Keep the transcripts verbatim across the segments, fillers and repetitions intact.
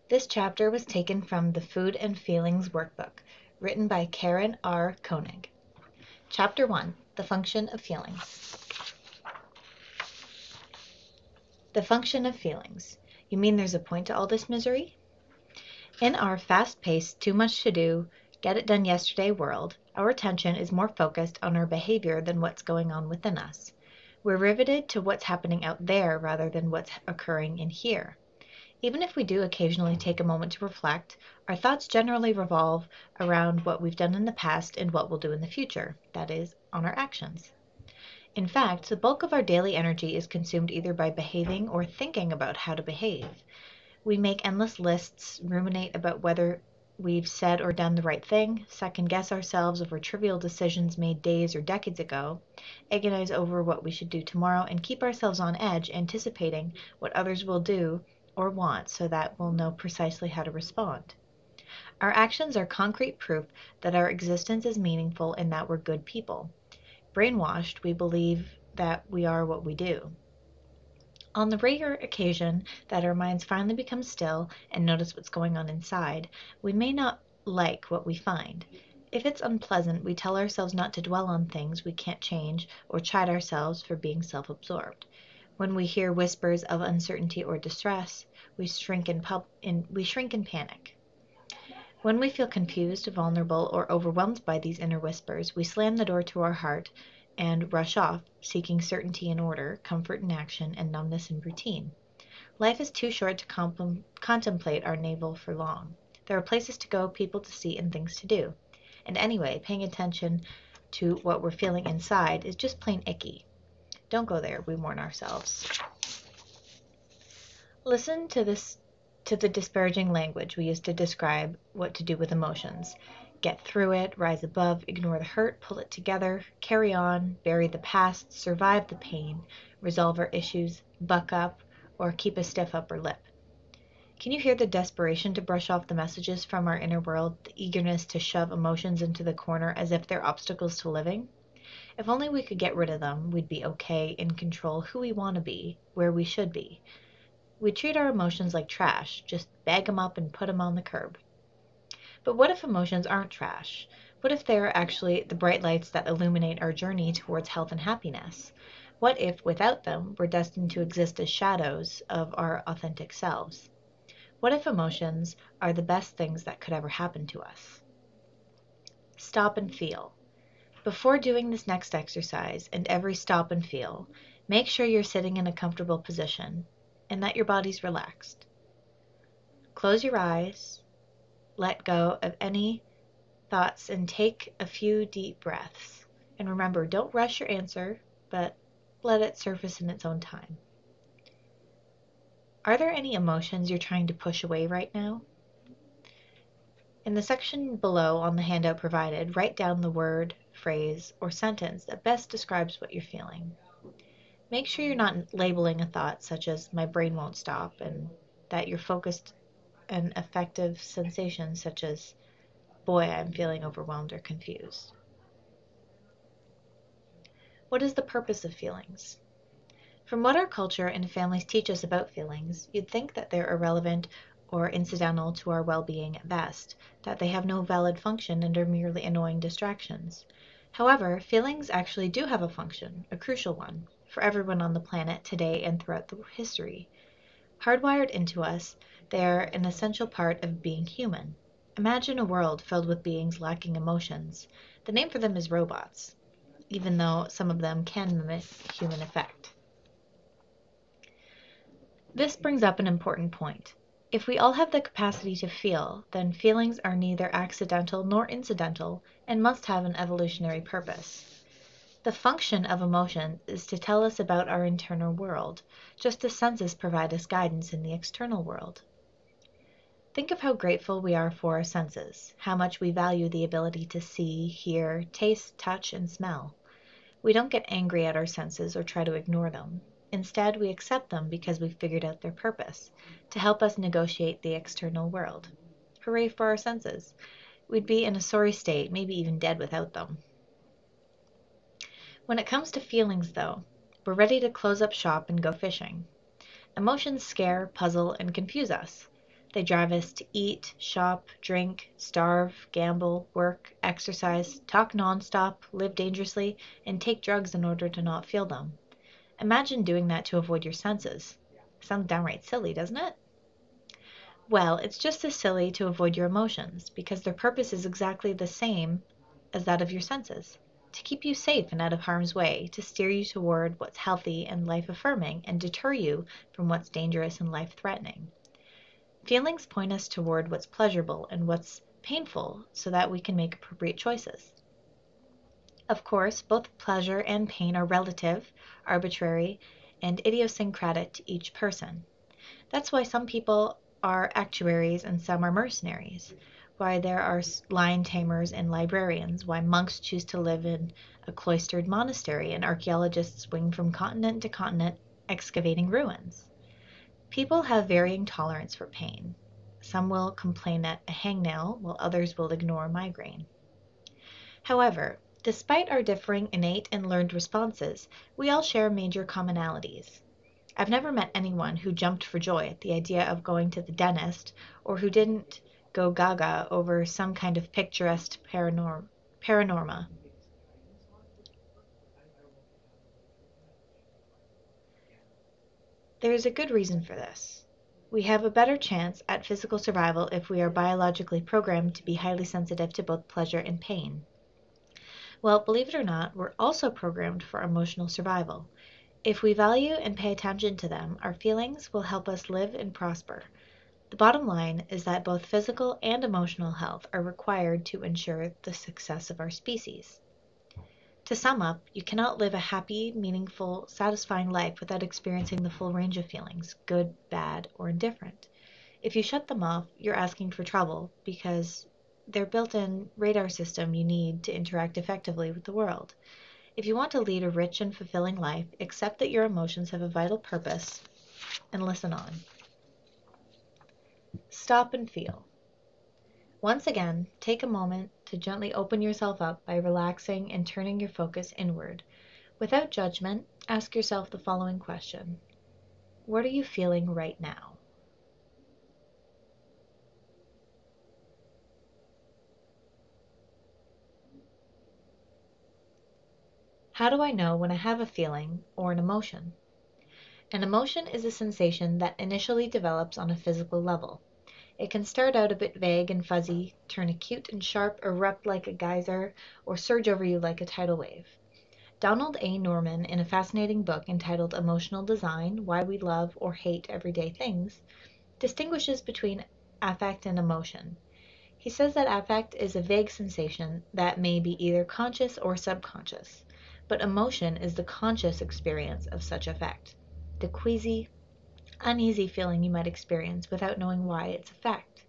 This chapter was taken from the Food and Feelings Workbook, written by Karen R. Koenig. Chapter one, The Function of Feelings. The function of feelings. You mean there's a point to all this misery? In our fast-paced, too much to do, get it done yesterday world, our attention is more focused on our behavior than what's going on within us. We're riveted to what's happening out there rather than what's occurring in here. Even if we do occasionally take a moment to reflect, our thoughts generally revolve around what we've done in the past and what we'll do in the future, that is, on our actions. In fact, the bulk of our daily energy is consumed either by behaving or thinking about how to behave. We make endless lists, ruminate about whether we've said or done the right thing, second-guess ourselves over trivial decisions made days or decades ago, agonize over what we should do tomorrow, and keep ourselves on edge, anticipating what others will do or want so that we'll know precisely how to respond. Our actions are concrete proof that our existence is meaningful and that we're good people. Brainwashed, we believe that we are what we do. On the rare occasion that our minds finally become still and notice what's going on inside, we may not like what we find. If it's unpleasant, we tell ourselves not to dwell on things we can't change or chide ourselves for being self-absorbed. When we hear whispers of uncertainty or distress, we shrink in, pub- in, we shrink in panic. When we feel confused, vulnerable, or overwhelmed by these inner whispers, we slam the door to our heart and rush off, seeking certainty and order, comfort in action, and numbness in routine. Life is too short to comp- contemplate our navel for long. There are places to go, people to see, and things to do. And anyway, paying attention to what we're feeling inside is just plain icky. Don't go there, we warn ourselves. Listen to this to the disparaging language we use to describe what to do with emotions. Get through it, rise above, ignore the hurt, pull it together, carry on, bury the past, survive the pain, resolve our issues, buck up, or keep a stiff upper lip. Can you hear the desperation to brush off the messages from our inner world, the eagerness to shove emotions into the corner as if they're obstacles to living? If only we could get rid of them, we'd be okay, in control, who we want to be, where we should be. We treat our emotions like trash, just bag them up and put them on the curb. But what if emotions aren't trash? What if they're actually the bright lights that illuminate our journey towards health and happiness? What if, without them, we're destined to exist as shadows of our authentic selves? What if emotions are the best things that could ever happen to us? Stop and feel. Before doing this next exercise, and every stop and feel, make sure you're sitting in a comfortable position and that your body's relaxed. Close your eyes, let go of any thoughts, and take a few deep breaths. And remember, don't rush your answer, but let it surface in its own time. Are there any emotions you're trying to push away right now? In the section below on the handout provided, write down the word, phrase, or sentence that best describes what you're feeling. Make sure you're not labeling a thought such as "my brain won't stop," and that you're focused on effective sensations such as "boy, I'm feeling overwhelmed or confused." What is the purpose of feelings? From what our culture and families teach us about feelings, you'd think that they're irrelevant or incidental to our well-being at best, that they have no valid function and are merely annoying distractions. However, feelings actually do have a function, a crucial one, for everyone on the planet today and throughout the history. Hardwired into us, they are an essential part of being human. Imagine a world filled with beings lacking emotions. The name for them is robots, even though some of them can mimic human effect. This brings up an important point. If we all have the capacity to feel, then feelings are neither accidental nor incidental and must have an evolutionary purpose. The function of emotion is to tell us about our internal world, just as senses provide us guidance in the external world. Think of how grateful we are for our senses, how much we value the ability to see, hear, taste, touch, and smell. We don't get angry at our senses or try to ignore them. Instead, we accept them because we've figured out their purpose, to help us negotiate the external world. Hooray for our senses! We'd be in a sorry state, maybe even dead without them. When it comes to feelings, though, we're ready to close up shop and go fishing. Emotions scare, puzzle, and confuse us. They drive us to eat, shop, drink, starve, gamble, work, exercise, talk nonstop, live dangerously, and take drugs in order to not feel them. Imagine doing that to avoid your senses. Sounds downright silly, doesn't it? Well, it's just as silly to avoid your emotions, because their purpose is exactly the same as that of your senses: to keep you safe and out of harm's way, to steer you toward what's healthy and life-affirming, and deter you from what's dangerous and life-threatening. Feelings point us toward what's pleasurable and what's painful so that we can make appropriate choices. Of course, both pleasure and pain are relative, arbitrary, and idiosyncratic to each person. That's why some people are actuaries and some are mercenaries, why there are lion tamers and librarians, why monks choose to live in a cloistered monastery and archaeologists swing from continent to continent excavating ruins. People have varying tolerance for pain. Some will complain at a hangnail, while others will ignore a migraine. However, despite our differing innate and learned responses, we all share major commonalities. I've never met anyone who jumped for joy at the idea of going to the dentist, or who didn't go gaga over some kind of picturesque paranor- paranorma. There is a good reason for this. We have a better chance at physical survival if we are biologically programmed to be highly sensitive to both pleasure and pain. Well, believe it or not, we're also programmed for emotional survival. If we value and pay attention to them, our feelings will help us live and prosper. The bottom line is that both physical and emotional health are required to ensure the success of our species. To sum up, you cannot live a happy, meaningful, satisfying life without experiencing the full range of feelings, good, bad, or indifferent. If you shut them off, you're asking for trouble, because they're built-in radar system you need to interact effectively with the world. If you want to lead a rich and fulfilling life, accept that your emotions have a vital purpose and listen on. Stop and feel. Once again, take a moment to gently open yourself up by relaxing and turning your focus inward. Without judgment, ask yourself the following question: what are you feeling right now? How do I know when I have a feeling or an emotion? An emotion is a sensation that initially develops on a physical level. It can start out a bit vague and fuzzy, turn acute and sharp, erupt like a geyser, or surge over you like a tidal wave. Donald A. Norman, in a fascinating book entitled Emotional Design: Why We Love or Hate Everyday Things, distinguishes between affect and emotion. He says that affect is a vague sensation that may be either conscious or subconscious, but emotion is the conscious experience of such affect, the queasy, uneasy feeling you might experience without knowing why it's affect.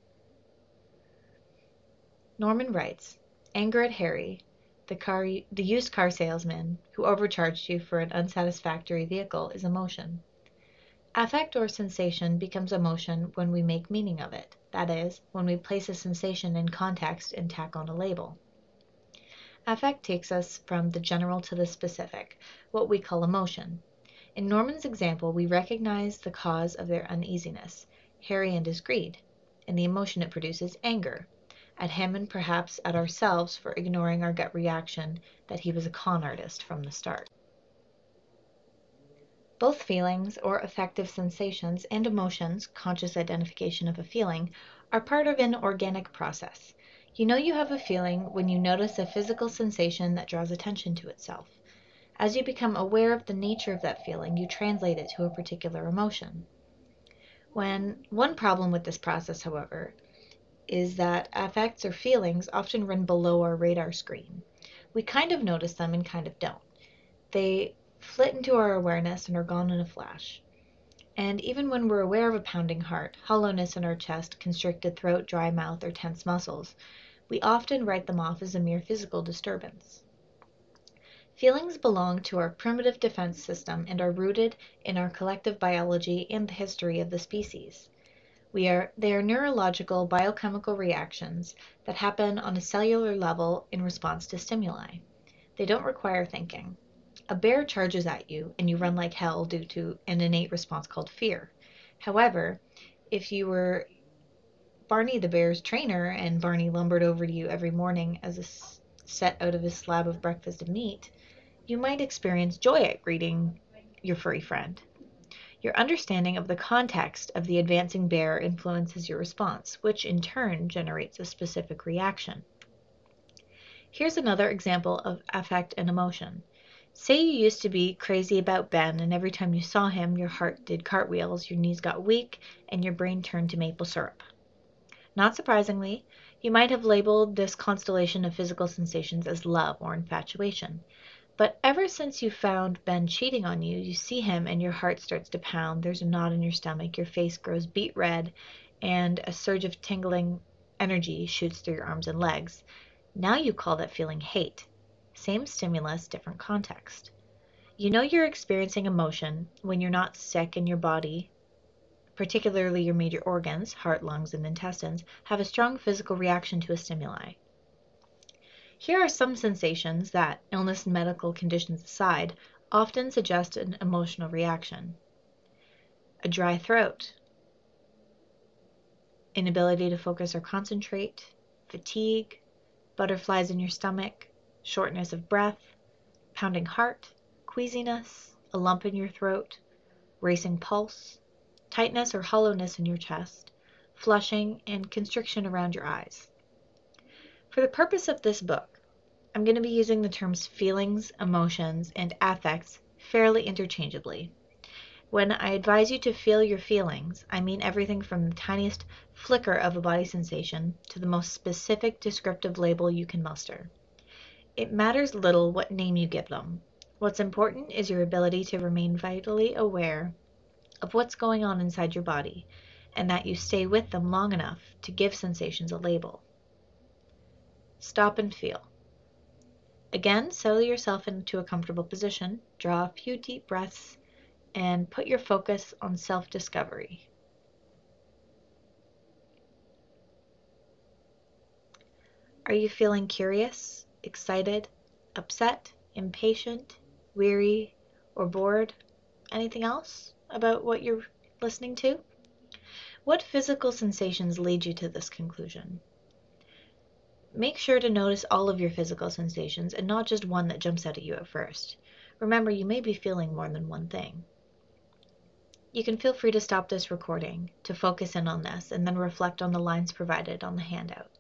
Norman writes, anger at Harry, the car, the used car salesman who overcharged you for an unsatisfactory vehicle, is emotion. Affect or sensation becomes emotion when we make meaning of it, that is, when we place a sensation in context and tack on a label. Affect takes us from the general to the specific, what we call emotion. In Norman's example, we recognize the cause of their uneasiness, Harry and his greed, and the emotion it produces, anger, at him and perhaps at ourselves for ignoring our gut reaction that he was a con artist from the start. Both feelings or affective sensations and emotions, conscious identification of a feeling, are part of an organic process. You know you have a feeling when you notice a physical sensation that draws attention to itself. As you become aware of the nature of that feeling, you translate it to a particular emotion. When one problem with this process, however, is that affects or feelings often run below our radar screen. We kind of notice them and kind of don't. They flit into our awareness and are gone in a flash. And even when we're aware of a pounding heart, hollowness in our chest, constricted throat, dry mouth, or tense muscles, we often write them off as a mere physical disturbance. Feelings belong to our primitive defense system and are rooted in our collective biology and the history of the species. We are, they are neurological biochemical reactions that happen on a cellular level in response to stimuli. They don't require thinking. A bear charges at you and you run like hell due to an innate response called fear. However, if you were Barney the bear's trainer and Barney lumbered over to you every morning as a s- set out of his slab of breakfast of meat, you might experience joy at greeting your furry friend. Your understanding of the context of the advancing bear influences your response, which in turn generates a specific reaction. Here's another example of affect and emotion. Say you used to be crazy about Ben, and every time you saw him, your heart did cartwheels, your knees got weak, and your brain turned to maple syrup. Not surprisingly, you might have labeled this constellation of physical sensations as love or infatuation. But ever since you found Ben cheating on you, you see him and your heart starts to pound, there's a knot in your stomach, your face grows beet red, and a surge of tingling energy shoots through your arms and legs. Now you call that feeling hate. Same stimulus, different context. You know you're experiencing emotion when you're not sick and your body, particularly your major organs, heart, lungs, and intestines, have a strong physical reaction to a stimuli. Here are some sensations that, illness and medical conditions aside, often suggest an emotional reaction. A dry throat, inability to focus or concentrate, fatigue, butterflies in your stomach, shortness of breath, pounding heart, queasiness, a lump in your throat, racing pulse, tightness or hollowness in your chest, flushing, and constriction around your eyes. For the purpose of this book, I'm going to be using the terms feelings, emotions, and affects fairly interchangeably. When I advise you to feel your feelings, I mean everything from the tiniest flicker of a body sensation to the most specific descriptive label you can muster. It matters little what name you give them. What's important is your ability to remain vitally aware of what's going on inside your body, and that you stay with them long enough to give sensations a label. Stop and feel. Again, settle yourself into a comfortable position, draw a few deep breaths, and put your focus on self-discovery. Are you feeling curious, excited, upset, impatient, weary, or bored? Anything else about what you're listening to? What physical sensations lead you to this conclusion? Make sure to notice all of your physical sensations and not just one that jumps out at you at first. Remember, you may be feeling more than one thing. You can feel free to stop this recording to focus in on this and then reflect on the lines provided on the handout.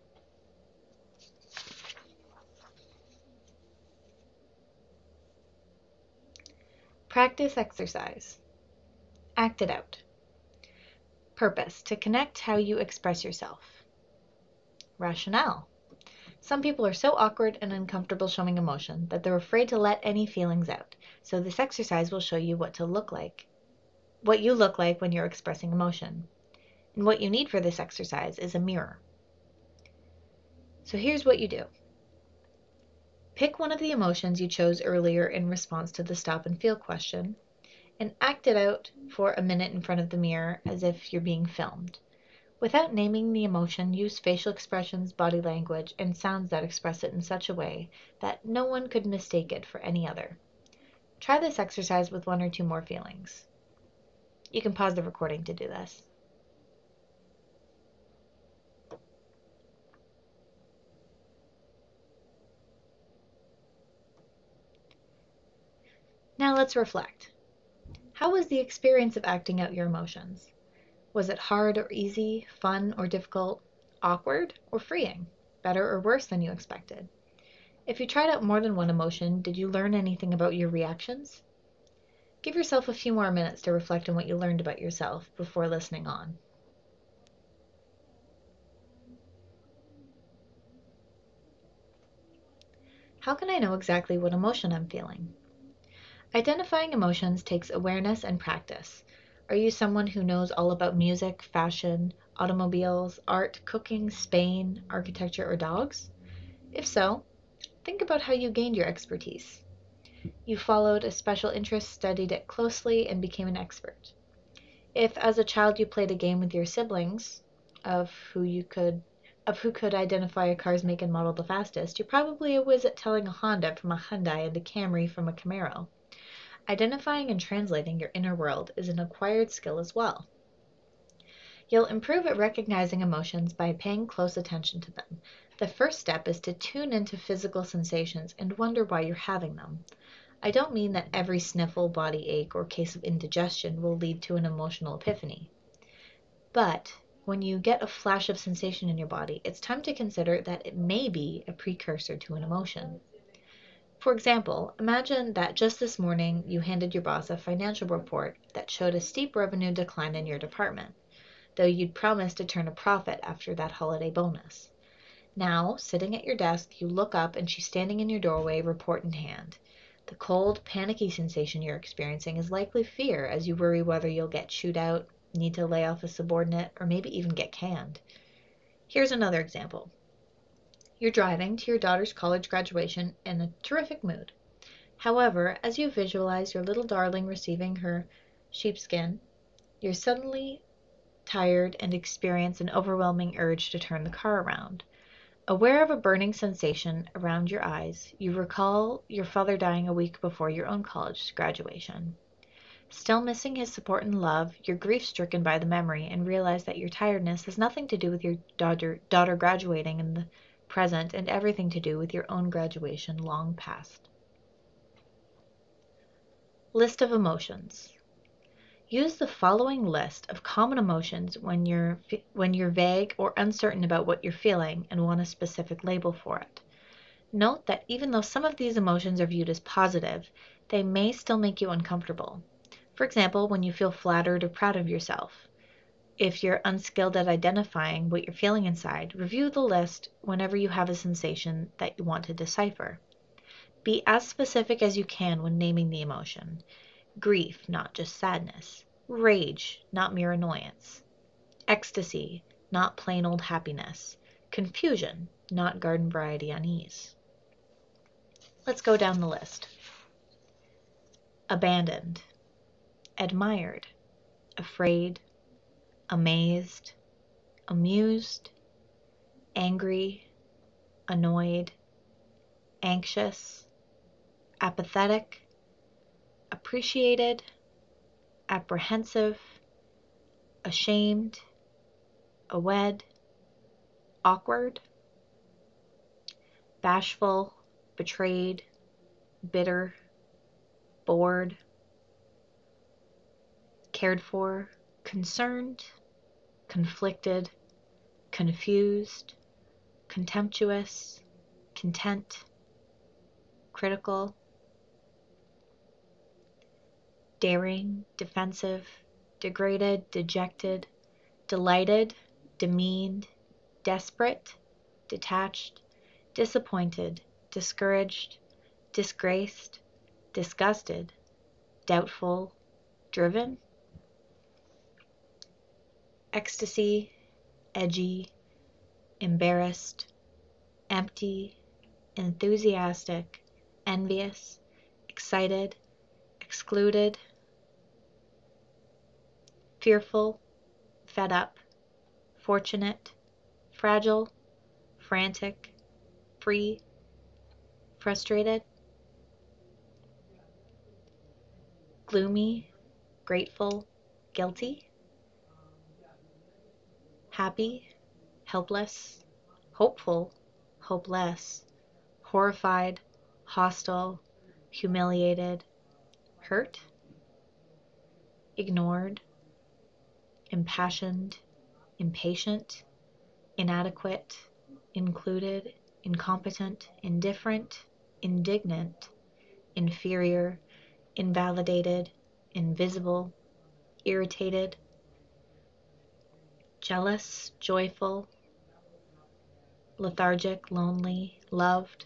Practice exercise. Act it out. Purpose: to connect how you express yourself. Rationale: some people are so awkward and uncomfortable showing emotion that they're afraid to let any feelings out. So this exercise will show you what to look like, what you look like when you're expressing emotion. And what you need for this exercise is a mirror. So here's what you do. Pick one of the emotions you chose earlier in response to the stop and feel question, and act it out for a minute in front of the mirror as if you're being filmed. Without naming the emotion, use facial expressions, body language, and sounds that express it in such a way that no one could mistake it for any other. Try this exercise with one or two more feelings. You can pause the recording to do this. Now let's reflect. How was the experience of acting out your emotions? Was it hard or easy, fun or difficult, awkward or freeing, better or worse than you expected? If you tried out more than one emotion, did you learn anything about your reactions? Give yourself a few more minutes to reflect on what you learned about yourself before listening on. How can I know exactly what emotion I'm feeling? Identifying emotions takes awareness and practice. Are you someone who knows all about music, fashion, automobiles, art, cooking, Spain, architecture, or dogs? If so, think about how you gained your expertise. You followed a special interest, studied it closely, and became an expert. If as a child you played a game with your siblings of who you could of who could identify a car's make and model the fastest, you're probably a whiz at telling a Honda from a Hyundai and a Camry from a Camaro. Identifying and translating your inner world is an acquired skill as well. You'll improve at recognizing emotions by paying close attention to them. The first step is to tune into physical sensations and wonder why you're having them. I don't mean that every sniffle, body ache, or case of indigestion will lead to an emotional epiphany. But when you get a flash of sensation in your body, it's time to consider that it may be a precursor to an emotion. For example, imagine that just this morning you handed your boss a financial report that showed a steep revenue decline in your department, though you'd promised to turn a profit after that holiday bonus. Now, sitting at your desk, you look up and she's standing in your doorway, report in hand. The cold, panicky sensation you're experiencing is likely fear as you worry whether you'll get chewed out, need to lay off a subordinate, or maybe even get canned. Here's another example. You're driving to your daughter's college graduation in a terrific mood. However, as you visualize your little darling receiving her sheepskin, you're suddenly tired and experience an overwhelming urge to turn the car around. Aware of a burning sensation around your eyes, you recall your father dying a week before your own college graduation. Still missing his support and love, you're grief-stricken by the memory and realize that your tiredness has nothing to do with your daughter, daughter graduating in the present and everything to do with your own graduation long past. List of emotions. Use the following list of common emotions when you're when you're vague or uncertain about what you're feeling and want a specific label for it. Note that even though some of these emotions are viewed as positive, they may still make you uncomfortable. For example, when you feel flattered or proud of yourself. If you're unskilled at identifying what you're feeling inside, review the list whenever you have a sensation that you want to decipher. Be as specific as you can when naming the emotion. Grief, not just sadness. Rage, not mere annoyance. Ecstasy, not plain old happiness. Confusion, not garden variety unease. Let's go down the list. Abandoned, admired, afraid, amazed, amused, angry, annoyed, anxious, apathetic, appreciated, apprehensive, ashamed, awed, awkward, bashful, betrayed, bitter, bored, cared for, concerned, conflicted, confused, contemptuous, content, critical, daring, defensive, degraded, dejected, delighted, demeaned, desperate, detached, disappointed, discouraged, disgraced, disgusted, doubtful, driven, ecstasy, edgy, embarrassed, empty, enthusiastic, envious, excited, excluded, fearful, fed up, fortunate, fragile, frantic, free, frustrated, gloomy, grateful, guilty, happy, helpless, hopeful, hopeless, horrified, hostile, humiliated, hurt, ignored, impassioned, impatient, inadequate, included, incompetent, indifferent, indignant, inferior, invalidated, invisible, irritated, jealous, joyful, lethargic, lonely, loved,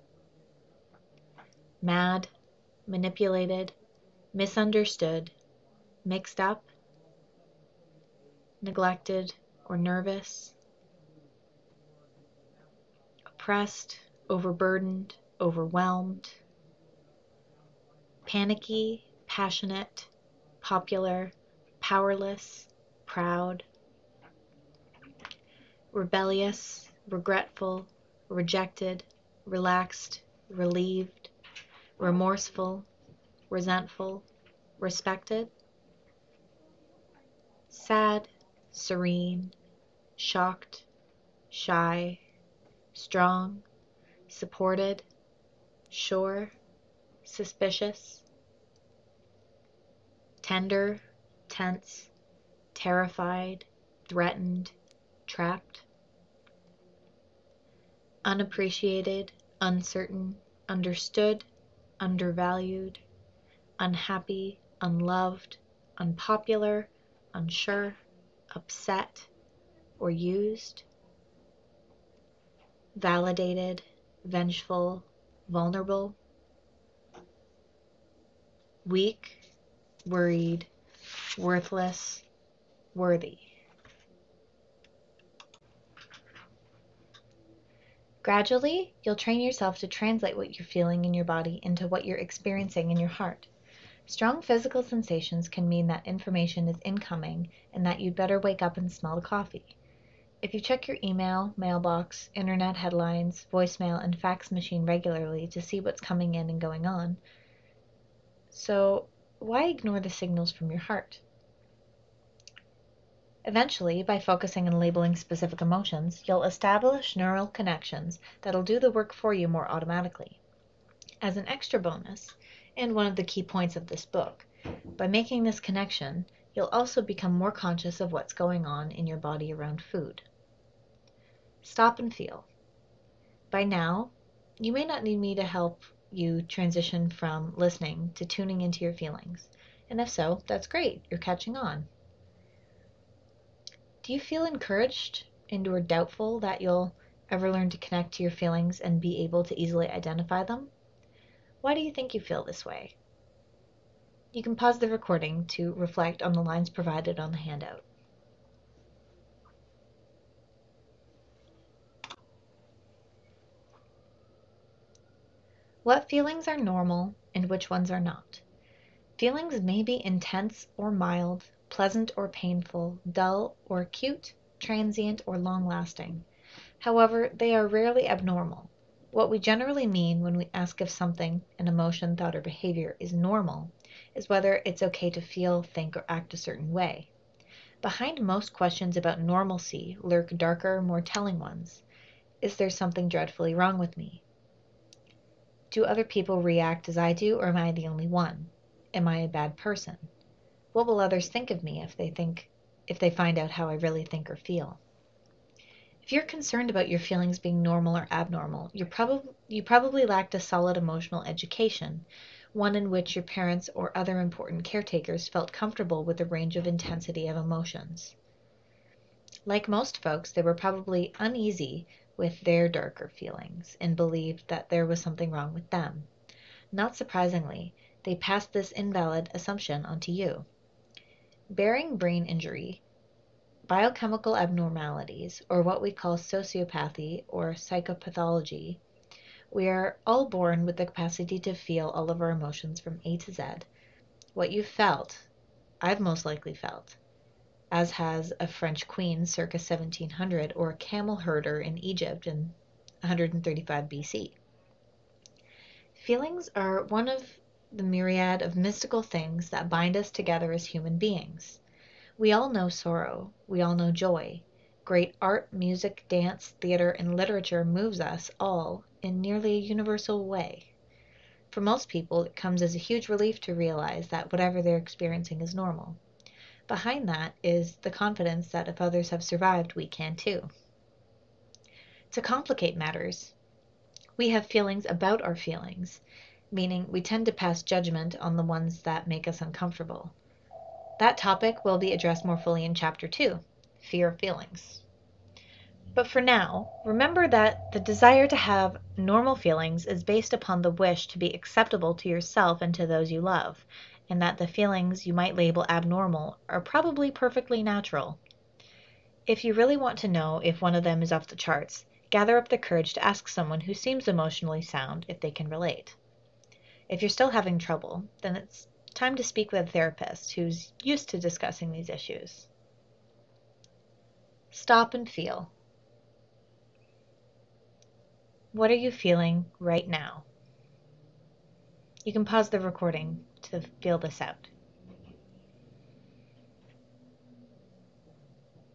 mad, manipulated, misunderstood, mixed up, neglected or nervous, oppressed, overburdened, overwhelmed, panicky, passionate, popular, powerless, proud, rebellious, regretful, rejected, relaxed, relieved, remorseful, resentful, respected, sad, serene, shocked, shy, strong, supported, sure, suspicious, tender, tense, terrified, threatened, trapped, unappreciated, uncertain, understood, undervalued, unhappy, unloved, unpopular, unsure, upset, or used, validated, vengeful, vulnerable, weak, worried, worthless, worthy. Gradually, you'll train yourself to translate what you're feeling in your body into what you're experiencing in your heart. Strong physical sensations can mean that information is incoming and that you'd better wake up and smell the coffee. If you check your email, mailbox, internet headlines, voicemail, and fax machine regularly to see what's coming in and going on, so why ignore the signals from your heart? Eventually, by focusing and labeling specific emotions, you'll establish neural connections that'll do the work for you more automatically. As an extra bonus, and one of the key points of this book, by making this connection, you'll also become more conscious of what's going on in your body around food. Stop and feel. By now, you may not need me to help you transition from listening to tuning into your feelings. And if so, that's great, you're catching on. Do you feel encouraged and or doubtful that you'll ever learn to connect to your feelings and be able to easily identify them? Why do you think you feel this way? You can pause the recording to reflect on the lines provided on the handout. What feelings are normal and which ones are not? Feelings may be intense or mild, pleasant or painful, dull or acute, transient or long-lasting. However, they are rarely abnormal. What we generally mean when we ask if something, an emotion, thought, or behavior, is normal is whether it's okay to feel, think, or act a certain way. Behind most questions about normalcy lurk darker, more telling ones. Is there something dreadfully wrong with me? Do other people react as I do, or am I the only one? Am I a bad person? What will others think of me if they think, if they find out how I really think or feel? If you're concerned about your feelings being normal or abnormal, you're prob- you probably lacked a solid emotional education, one in which your parents or other important caretakers felt comfortable with the range of intensity of emotions. Like most folks, they were probably uneasy with their darker feelings and believed that there was something wrong with them. Not surprisingly, they passed this invalid assumption onto you. Bearing brain injury, biochemical abnormalities, or what we call sociopathy or psychopathology, we are all born with the capacity to feel all of our emotions from A to Z. What you felt, I've most likely felt, as has a French queen circa seventeen hundred or a camel herder in Egypt in one hundred thirty-five B C. Feelings are one of the myriad of mystical things that bind us together as human beings. We all know sorrow. We all know joy. Great art, music, dance, theater, and literature moves us all in nearly a universal way. For most people, it comes as a huge relief to realize that whatever they're experiencing is normal. Behind that is the confidence that if others have survived, we can too. To complicate matters, we have feelings about our feelings, meaning we tend to pass judgment on the ones that make us uncomfortable. That topic will be addressed more fully in Chapter two, Fear of Feelings. But for now, remember that the desire to have normal feelings is based upon the wish to be acceptable to yourself and to those you love, and that the feelings you might label abnormal are probably perfectly natural. If you really want to know if one of them is off the charts, gather up the courage to ask someone who seems emotionally sound if they can relate. If you're still having trouble, then it's time to speak with a therapist who's used to discussing these issues. Stop and feel. What are you feeling right now? You can pause the recording to feel this out.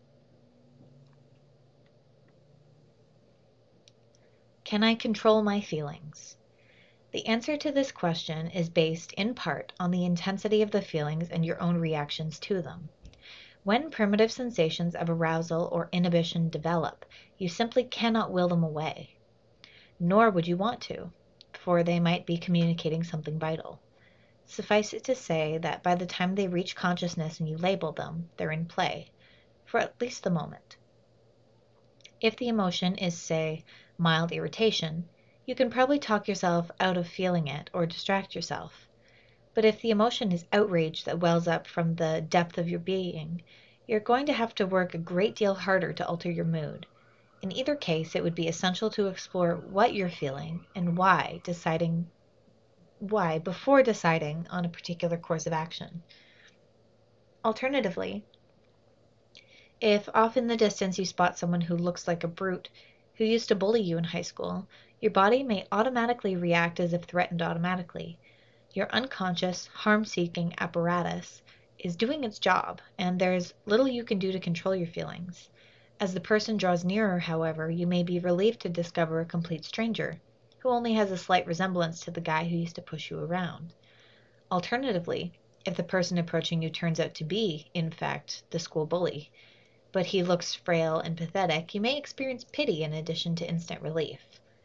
Can I control my feelings? The answer to this question is based in part on the intensity of the feelings and your own reactions to them. When primitive sensations of arousal or inhibition develop, you simply cannot will them away. Nor would you want to, for they might be communicating something vital. Suffice it to say that by the time they reach consciousness and you label them, they're in play, for at least the moment. If the emotion is, say, mild irritation, you can probably talk yourself out of feeling it or distract yourself. But if the emotion is outrage that wells up from the depth of your being, you're going to have to work a great deal harder to alter your mood. In either case, it would be essential to explore what you're feeling and why, deciding why before deciding on a particular course of action. Alternatively, if off in the distance you spot someone who looks like a brute who used to bully you in high school, your body may automatically react as if threatened automatically. Your unconscious, harm-seeking apparatus is doing its job, and there's little you can do to control your feelings. As the person draws nearer, however, you may be relieved to discover a complete stranger, who only has a slight resemblance to the guy who used to push you around. Alternatively, if the person approaching you turns out to be, in fact, the school bully, but he looks frail and pathetic, you may experience pity in addition to instant relief.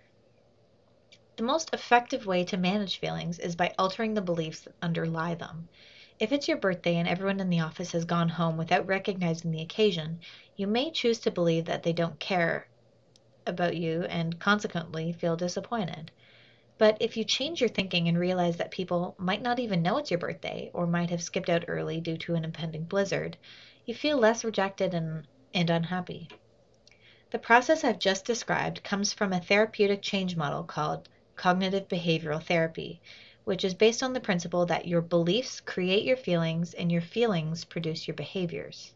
The most effective way to manage feelings is by altering the beliefs that underlie them. If it's your birthday and everyone in the office has gone home without recognizing the occasion, you may choose to believe that they don't care about you and consequently feel disappointed. But if you change your thinking and realize that people might not even know it's your birthday or might have skipped out early due to an impending blizzard, you feel less rejected and, and unhappy. The process I've just described comes from a therapeutic change model called cognitive behavioral therapy, which is based on the principle that your beliefs create your feelings and your feelings produce your behaviors.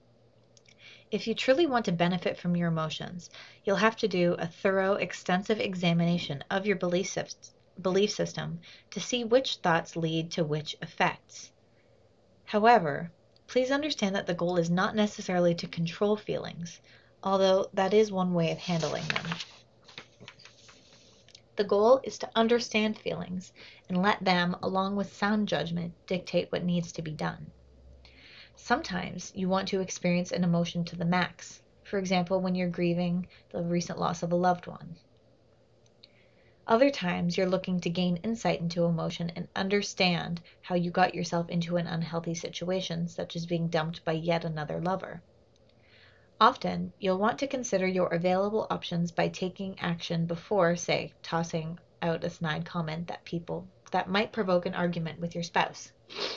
If you truly want to benefit from your emotions, you'll have to do a thorough, extensive examination of your belief belief system to see which thoughts lead to which effects. However, please understand that the goal is not necessarily to control feelings, although that is one way of handling them. The goal is to understand feelings and let them, along with sound judgment, dictate what needs to be done. Sometimes you want to experience an emotion to the max, for example, when you're grieving the recent loss of a loved one. Other times you're looking to gain insight into emotion and understand how you got yourself into an unhealthy situation, such as being dumped by yet another lover. Often, you'll want to consider your available options by taking action before, say, tossing out a snide comment that people that might provoke an argument with your spouse.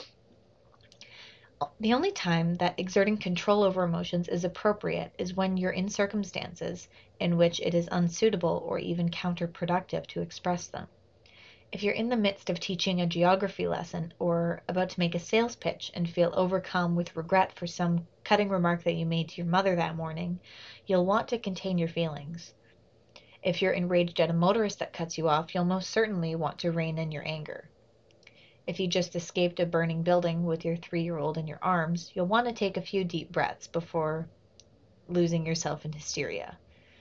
The only time that exerting control over emotions is appropriate is when you're in circumstances in which it is unsuitable or even counterproductive to express them. If you're in the midst of teaching a geography lesson or about to make a sales pitch and feel overcome with regret for some cutting remark that you made to your mother that morning, you'll want to contain your feelings. If you're enraged at a motorist that cuts you off, you'll most certainly want to rein in your anger. If you just escaped a burning building with your three-year-old in your arms, you'll want to take a few deep breaths before losing yourself in hysteria.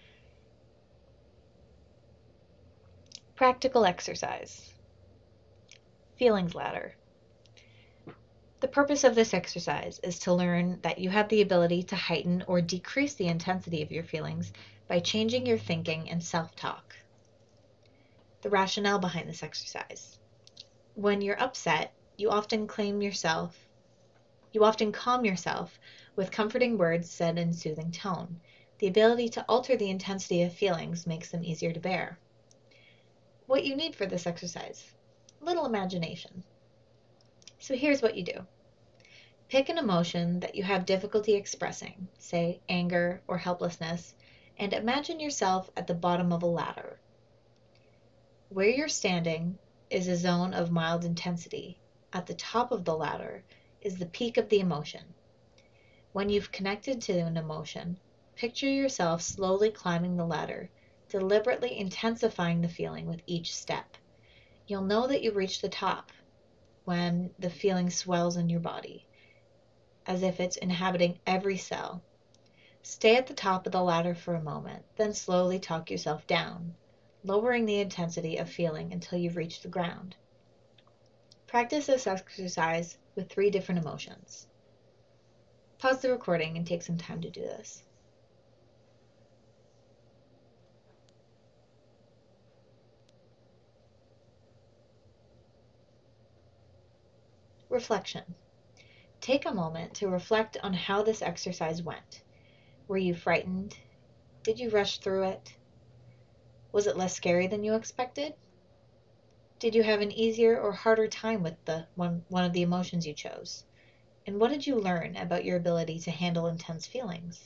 Practical exercise. Feelings ladder. The purpose of this exercise is to learn that you have the ability to heighten or decrease the intensity of your feelings by changing your thinking and self-talk. The rationale behind this exercise. When you're upset, you often claim yourself, you often calm yourself with comforting words said in soothing tone. The ability to alter the intensity of feelings makes them easier to bear. What you need for this exercise? A little imagination. So here's what you do. Pick an emotion that you have difficulty expressing, say anger or helplessness, and imagine yourself at the bottom of a ladder. Where you're standing is a zone of mild intensity. At the top of the ladder is the peak of the emotion. When you've connected to an emotion, picture yourself slowly climbing the ladder, deliberately intensifying the feeling with each step. You'll know that you reached the top when the feeling swells in your body, as if it's inhabiting every cell. Stay at the top of the ladder for a moment, then slowly talk yourself down. lowering the intensity of feeling until you've reached the ground. Practice this exercise with three different emotions. Pause the recording and take some time to do this. Reflection. Take a moment to reflect on how this exercise went. Were you frightened? Did you rush through it? Was it less scary than you expected? Did you have an easier or harder time with the one, one of the emotions you chose? And what did you learn about your ability to handle intense feelings?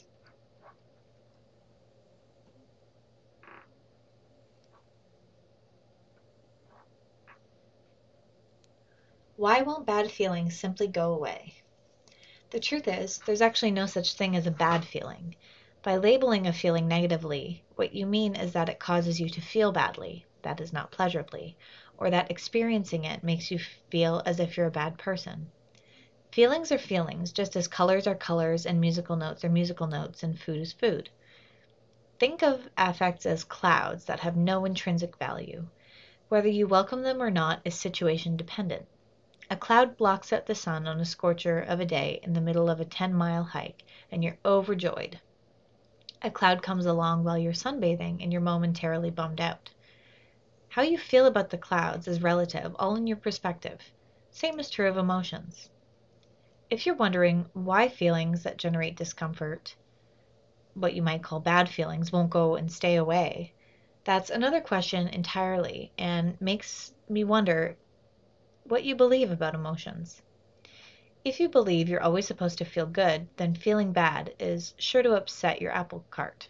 Why won't bad feelings simply go away? The truth is, there's actually no such thing as a bad feeling. By labeling a feeling negatively, what you mean is that it causes you to feel badly, that is not pleasurably, or that experiencing it makes you feel as if you're a bad person. Feelings are feelings, just as colors are colors and musical notes are musical notes and food is food. Think of affects as clouds that have no intrinsic value. Whether you welcome them or not is situation dependent. A cloud blocks out the sun on a scorcher of a day in the middle of a ten-mile hike, and you're overjoyed. A cloud comes along while you're sunbathing, and you're momentarily bummed out. How you feel about the clouds is relative, all in your perspective. Same is true of emotions. If you're wondering why feelings that generate discomfort, what you might call bad feelings, won't go and stay away, that's another question entirely, and makes me wonder what you believe about emotions. If you believe you're always supposed to feel good, then feeling bad is sure to upset your apple cart.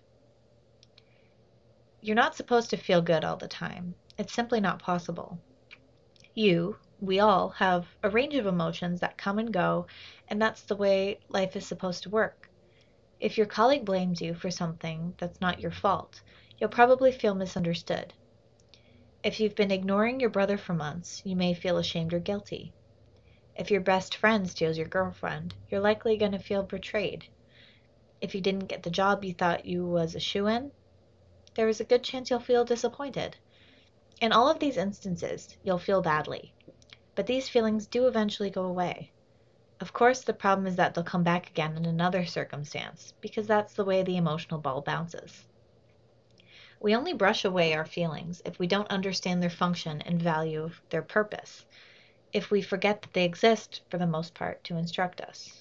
You're not supposed to feel good all the time. It's simply not possible. You, we all, have a range of emotions that come and go, and that's the way life is supposed to work. If your colleague blames you for something that's not your fault, you'll probably feel misunderstood. If you've been ignoring your brother for months, you may feel ashamed or guilty. If your best friend steals your girlfriend, you're likely going to feel betrayed. If you didn't get the job you thought you was a shoo-in, there is a good chance you'll feel disappointed. In all of these instances, you'll feel badly, but these feelings do eventually go away. Of course, the problem is that they'll come back again in another circumstance, because that's the way the emotional ball bounces. We only brush away our feelings if we don't understand their function and value their purpose, if we forget that they exist, for the most part, to instruct us.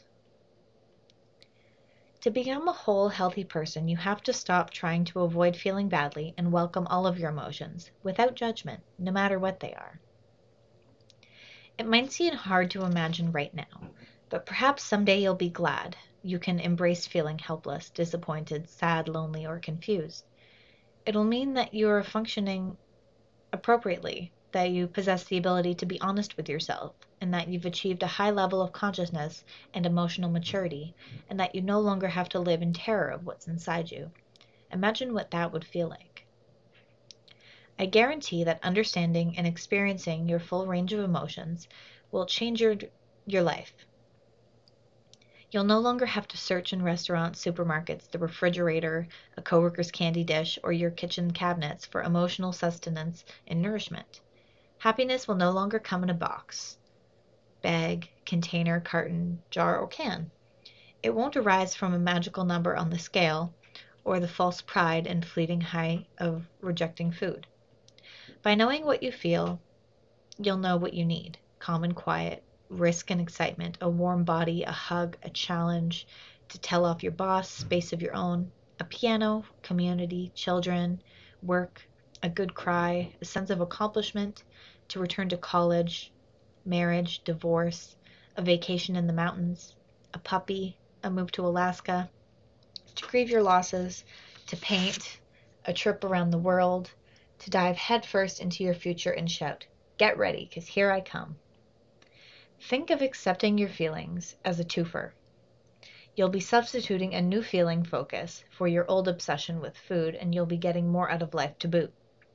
To become a whole, healthy person, you have to stop trying to avoid feeling badly and welcome all of your emotions, without judgment, no matter what they are. It might seem hard to imagine right now, but perhaps someday you'll be glad you can embrace feeling helpless, disappointed, sad, lonely, or confused. It'll mean that you are functioning appropriately, that you possess the ability to be honest with yourself, and that you've achieved a high level of consciousness and emotional maturity, and that you no longer have to live in terror of what's inside you. Imagine what that would feel like. I guarantee that understanding and experiencing your full range of emotions will change your, your life. You'll no longer have to search in restaurants, supermarkets, the refrigerator, a coworker's candy dish, or your kitchen cabinets for emotional sustenance and nourishment. Happiness will no longer come in a box, bag, container, carton, jar, or can. It won't arise from a magical number on the scale or the false pride and fleeting high of rejecting food. By knowing what you feel, you'll know what you need: calm and quiet, risk and excitement, a warm body, a hug, a challenge, to tell off your boss, space of your own, a piano, community, children, work, a good cry, a sense of accomplishment, to return to college, marriage, divorce, a vacation in the mountains, a puppy, a move to Alaska, to grieve your losses, to paint, a trip around the world, to dive headfirst into your future and shout, "Get ready, 'cause here I come." Think of accepting your feelings as a twofer. You'll be substituting a new feeling focus for your old obsession with food, and you'll be getting more out of life to boot.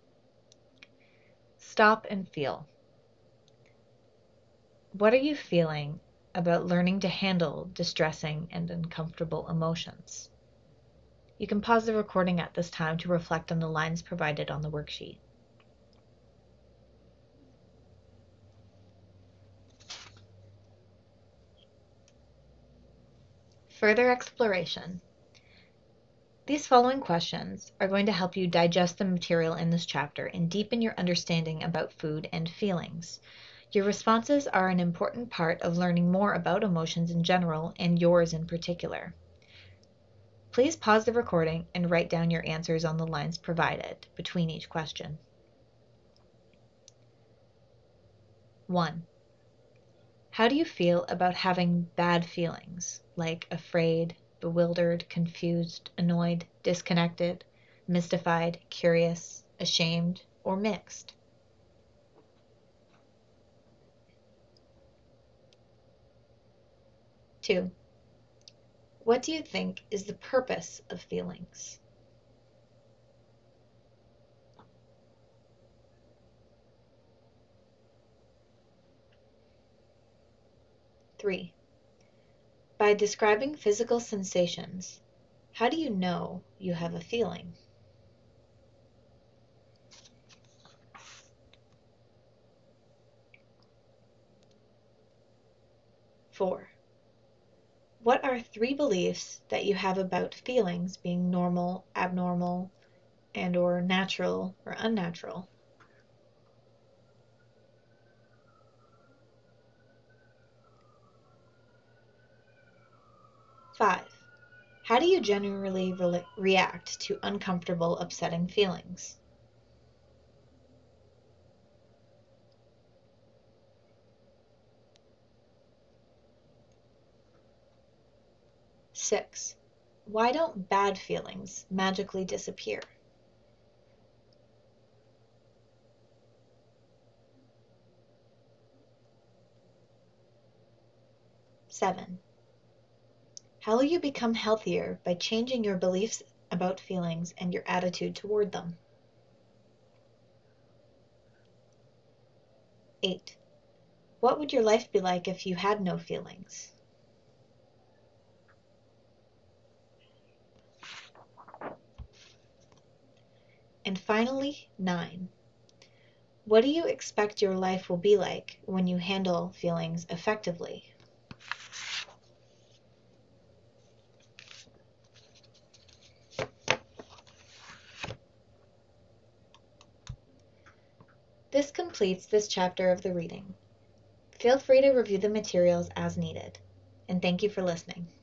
Stop and feel. What are you feeling about learning to handle distressing and uncomfortable emotions? You can pause the recording at this time to reflect on the lines provided on the worksheet. Further exploration. These following questions are going to help you digest the material in this chapter and deepen your understanding about food and feelings. Your responses are an important part of learning more about emotions in general and yours in particular. Please pause the recording and write down your answers on the lines provided between each question. one. How do you feel about having bad feelings, like afraid, bewildered, confused, annoyed, disconnected, mystified, curious, ashamed, or mixed? two. What do you think is the purpose of feelings? three. By describing physical sensations, how do you know you have a feeling? four. What are three beliefs that you have about feelings being normal, abnormal, and or natural or unnatural? five. How do you generally re- react to uncomfortable, upsetting feelings? six. Why don't bad feelings magically disappear? seven. How will you become healthier by changing your beliefs about feelings and your attitude toward them? eight. What would your life be like if you had no feelings? And finally, nine. What do you expect your life will be like when you handle feelings effectively? This completes this chapter of the reading. Feel free to review the materials as needed, and thank you for listening.